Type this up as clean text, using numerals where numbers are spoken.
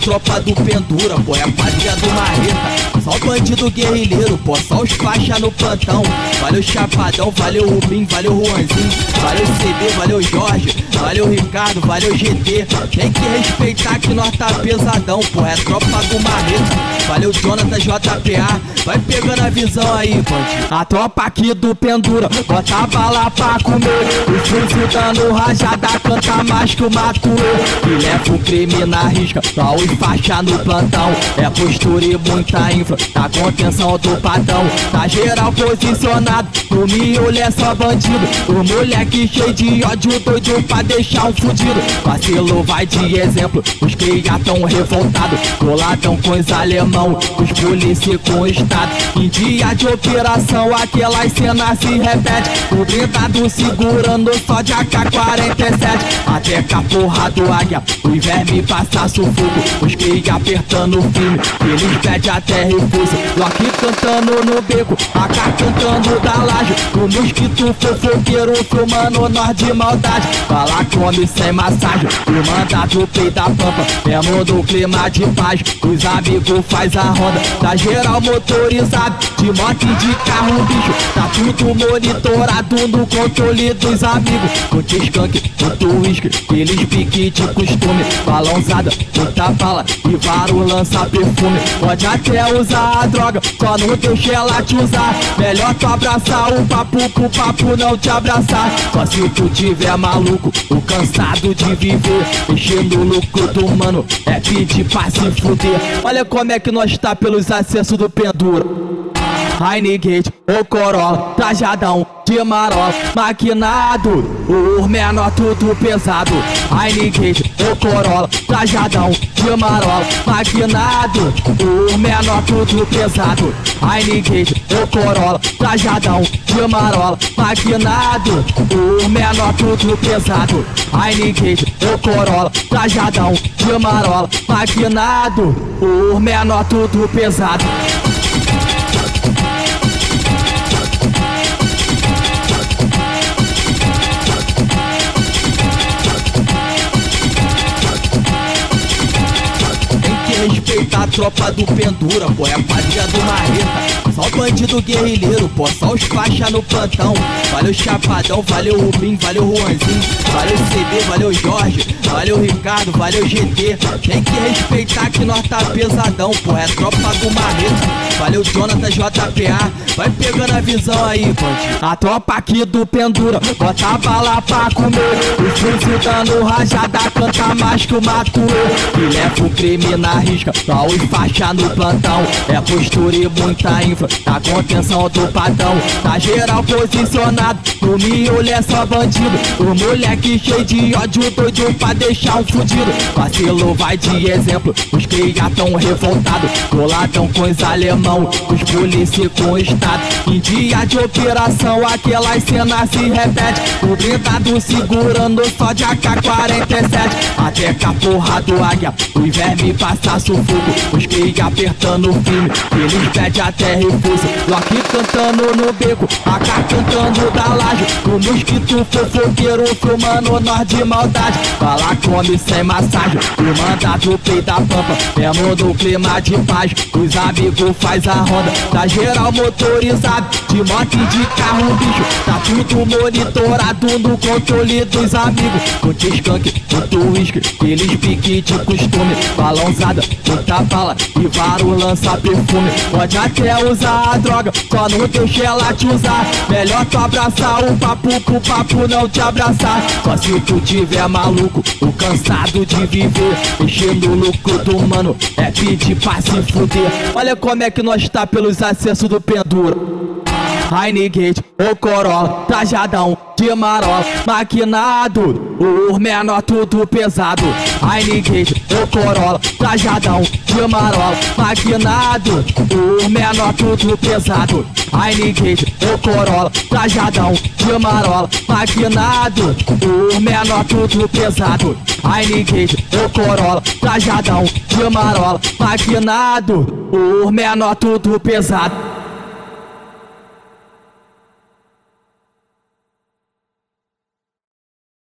tropa do pendura, pô, é a quadrilha do marreta. Só o bandido guerrilheiro, pô, só os faixa no plantão. Valeu Chapadão, valeu Rubim, valeu Juanzinho, valeu CB, valeu Jorge, valeu Ricardo, valeu GT. Tem que respeitar que nós tá pesadão, pô, é tropa do marreta. Valeu Jonathan JPA, vai pegando a visão aí, bandido. A tropa aqui do pendura, bota a bala pra comer. O fuzil dando rajada, canta mais que o Matuê. E leva o crime na risca, só os faixa no plantão. É postura e muita infra, na contenção do padrão. Tá geral posicionado, no miolo é só bandido. O moleque cheio de ódio, doido pra deixar um fudido. Vacilo vai de exemplo, os cria tão revoltados. Coladão com os alemão, os polícia com o estado. Em dia de operação, aquelas cenas se repete. O blindado segurando só de AK-47. Até que a porra do águia, os vermes passa sufoco. Os cria apertando o filme, eles pedem até refúgio. Loki cantando no beco, AK cantando da laje. O mosquito fofoqueiro filmando nós de maldade. Fala come sem massagem, o mandado peida a pampa. Mesmo do clima de paz, os amigos faz a ronda. Tá geral motorizado, de moto e de carro, bicho. Tá tudo monitorado no controle dos amigos. Muito skunk, muito uísque, eles pique de costume. Balãozada, muita bala e vários lança perfume. Pode até usar a droga, só não deixa ela te usar. Melhor tu abraçar o papo pro papo não te abraçar. Só se tu tiver maluco, o cansado de viver. Mexendo no lucro do mano, é pedir pra se fuder. Olha como é que nós tá pelos acessos do pendura. Renegade, o Corolla, trajadão de marola, maquinado, o menor tudo pesado. Renegade, o Corolla, trajadão de marola, maquinado, o menor tudo pesado. Renegade, o Corolla, trajadão de marola, maquinado, o menor tudo pesado. Renegade, o Corolla, trajadão de marola, maquinado, o menor tudo pesado. Respeitar a tropa do pendura, pô, é a quadrilha do marreta. Só o bandido guerrilheiro, pô, só os faixa no plantão. Valeu Chapadão, valeu Rubim, valeu Juanzinho, valeu CB, valeu Jorge, valeu Ricardo, valeu GT. Tem que respeitar que nós tá pesadão, pô, é a tropa do marreta. Valeu Jonathan JPA, vai pegando a visão aí, bandido. A tropa aqui do pendura, bota a bala pra comer. O fuzil dando rajada, canta mais que o Matuê. E leva o crime na risca, só os faixa no plantão. É postura e muita infra, na contenção do padrão. Tá geral posicionado, no miolo é só bandido. O moleque cheio de ódio, doido pra deixar um fudido. Vacilo vai de exemplo, os cria tão revoltados. Coladão com os alemão, os polícia com o estado. Em dia de operação, aquelas cenas se repete. O blindado segurando só de AK-47. Até que a porra do águia, os vermes passa sufoco. Os cria apertando o filme, eles pedem até refúgio. Loki cantando no beco, AK cantando da laje. O mosquito fofoqueiro filmando nós de maldade. Fala come sem massagem, o mandado peida a pampa. Mesmo no clima de paz, os amigos faz a ronda. Tá geral motorizado, de moto e de carro, bicho. Tá tudo monitorado no controle dos amigos. Muito skunk, muito uísque, eles pique de costume. Balãozada, muita bala e vários lança perfume. Pode até usar a droga, só não deixa ela te usar. Melhor tu abraçar o papo pro papo não te abraçar. Só se tu tiver maluco, o cansado de viver. Mexendo no lucro do mano, é pedir pra se fuder. Olha como é que nós tá pelos acessos do pendura. Renegade, o Corolla, trajadão de marola, maquinado, o menor tudo pesado. Renegade, o Corolla, trajadão de marola, maquinado, o menor tudo pesado. Renegade, o Corolla, trajadão de marola, maquinado, o menor tudo pesado. Renegade, o Corolla, trajadão de marola, maquinado, o menor tudo pesado.